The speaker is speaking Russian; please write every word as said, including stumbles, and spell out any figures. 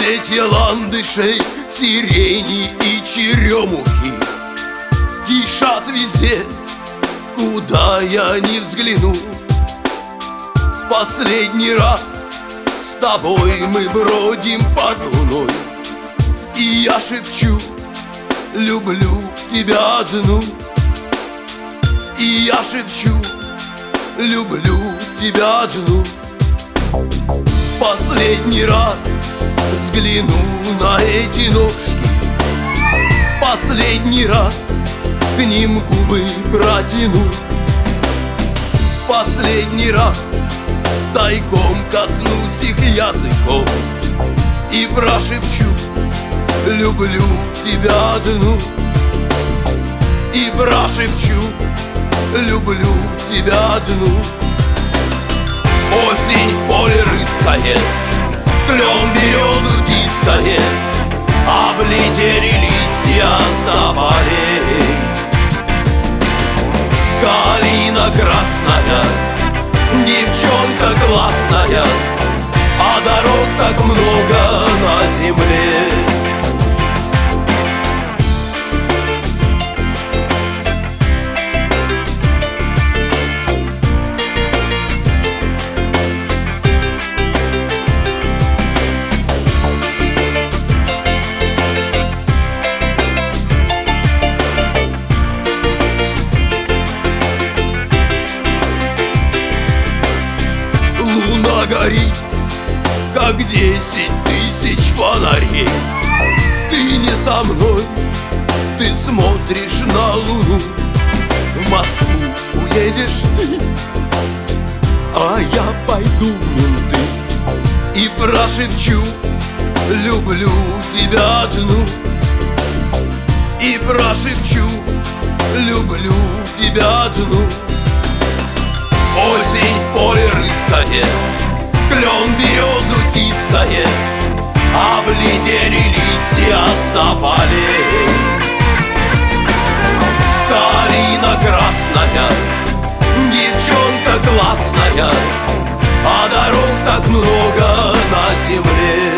Соцветия ландышей, сирени и черемухи кишат везде, куда я не взгляну. В последний раз с тобой мы бродим под луной, и я шепчу: люблю тебя одну. И я шепчу: люблю тебя одну. Последний раз взгляну на эти ножки, последний раз к ним губы протяну, последний раз тайком коснусь их языком и прошепчу: люблю тебя одну. И прошепчу: люблю тебя одну. Осень в поле рыскает, клен березу тискает, облетели листья соболей. Калина красная, девчонка классная, а дорог так много на земле. Луна горит, как десять тысяч фонарей. Ты не со мной, ты смотришь на луну. В Москву уедешь ты, а я пойду в менты и прошепчу: люблю тебя одну. И прошепчу: люблю тебя одну. Осень в поле рыскает, клен березу тискает, облетели листья тополей. Калина красная, девчонка классная, а дорог так много на земле.